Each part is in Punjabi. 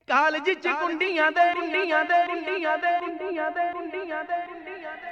ਕਾਲਜ ਚ ਕੁੰਡੀਆਂ ਦੇ ਕੁੰਡੀਆਂ ਦੇ ਕੁੰਡੀਆਂ ਦੇ ਕੁੰਡੀਆਂ ਦੇ ਕੁੰਡੀਆਂ ਦੇ ਕੁੰਡੀਆਂ ਦੇ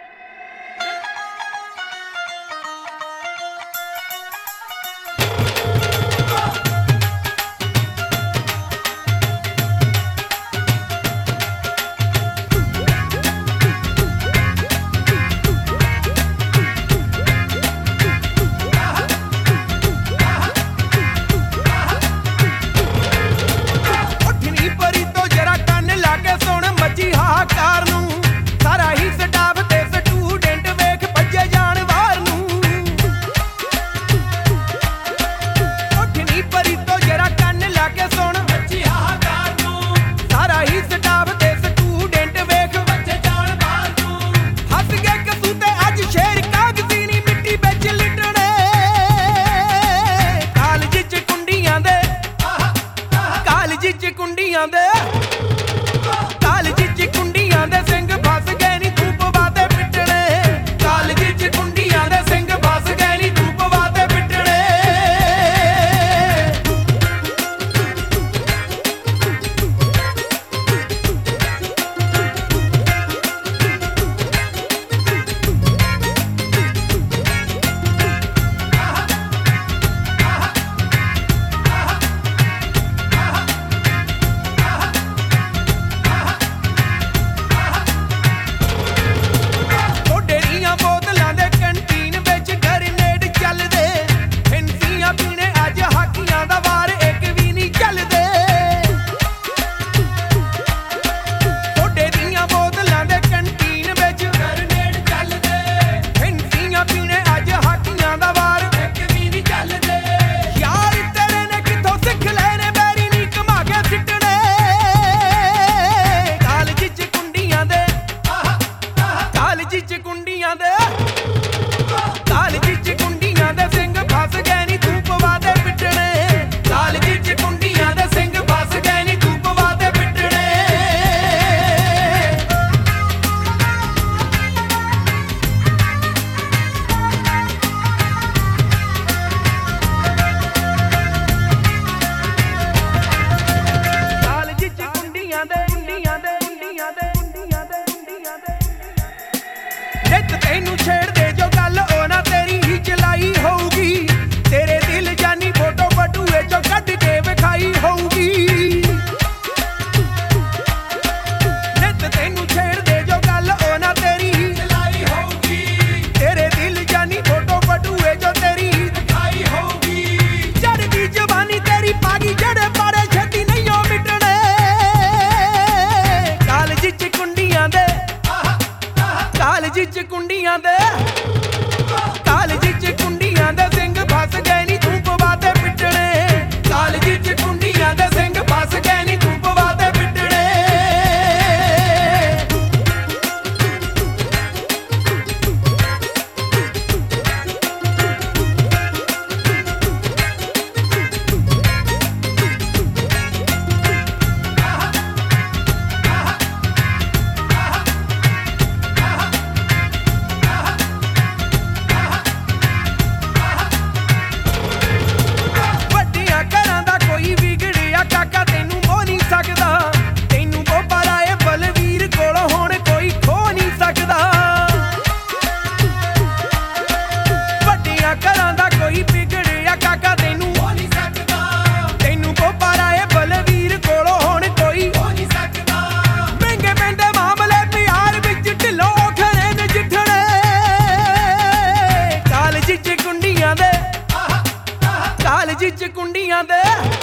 ਕੁੰਡੀਆਂ ਦੇ ਕਾਲਜ ਚ ਕੁੰਡੀਆਂ ਦੇ ਸਿੰਘ ਫਸ ਗਏ ਨੀ ਤੂੰ ਪਵਾ ਦੇ ਪਿੱਟਣੇ ਕਾਲਜ ਚ ਕੁੰਡੀਆਂ ਦੇ ਸਿੰਘ ਫਸ ਗਏ ਨੀ ਤੂੰ ਪਵਾ ਦੇ ਪਿੱਟਣੇ ਕਾਲਜ ਚ ਕੁੰਡੀਆਂ ਦੇ ਸਿੰਘ ਫਸ ਗਏ ਨੀ ਤੂੰ ਪਵਾ ਦੇ ਪਿੱਟਣੇ ਕਾਲਜ ਚ ਕੁੰਡੀਆਂ ਦੇ ਸਿੰਘ ਫਸ ਗਏ ਨੀ ਤੂੰ ਪਵਾ ਦੇ ਪਿੱਟਣੇ ਕਾਲਜ ਚ ਕੁੰਡੀਆਂ ਦੇ ਕੁੰਡੀਆਂ ਦੇ ਕੁੰਡੀਆਂ ਦੇ ਕੁੰਡੀਆਂ ਦੇ ਕੁੰਡੀਆਂ ਦੇ ਨਿੱਤ ਤੈਨੂੰ ਛੇੜਦੇ ਜੋ ਗੱਲ ਉਹ ਨਾ ਤੇਰੀ ਹੀ ਚਲਾਈ ਹੋਊਗੀ ਤੇਰੇ ਦਿਲ ਜਾਨੀ ਫੋਟੋ ਬਟੂਏ ਚੋਂ ਕੱਢ ਕੇ ਵਿਖਾਈ ਹੋਊਗੀ ਨਿੱਤ ਤੈਨੂੰ ਛੇੜਦੇ ਜੋ ਗੱਲ ਉਹ ਨਾ ਤੇਰੀ ਹੀ ਚਲਾਈ ਹੋਊਗੀ ਤੇਰੇ ਦਿਲ ਜਾਨੀ ਫੋਟੋ ਬਟੂਏ ਚੋਂ ਤੇਰੀ ਹੀ ਵਿਖਾਈ ਹੋਊਗੀ ਚੜ੍ਹਦੀ ਜਵਾਨੀ ਤੇਰੀ ਪਾਗੀ ਜਿਹੜੇ ਪਾੜੇ ਛੇਤੀ ਨਹੀਂ ਉਹ ਮਿਟਣੇ ਕਾਲਜ ਚ ਕੁੰਡੀਆਂ ਦੇ ਕਾਲਜ ਚ ਕੁੰਡੀਆਂ ਦੇ ਕਾਲਜ ਚ ਕੁੰਡੀਆਂ ਦੇ ਸਿੰਘ ਫਸ ਗਏ ਨੀ ਤੂੰ ਪਵਾ ਦੇ ਪਿੱਟਣੇ ਕਾਲਜ ਚ ਕੁੰਡੀਆਂ ਦੇ ਸਿੰਘ ਫਸ ਗਏ ਨੀ ਤੂੰ ਪਵਾ ਦੇ ਪਿੱਟਣੇ ਕਾਲਜ ਚ ਕੁੰਡੀਆਂ ਦੇ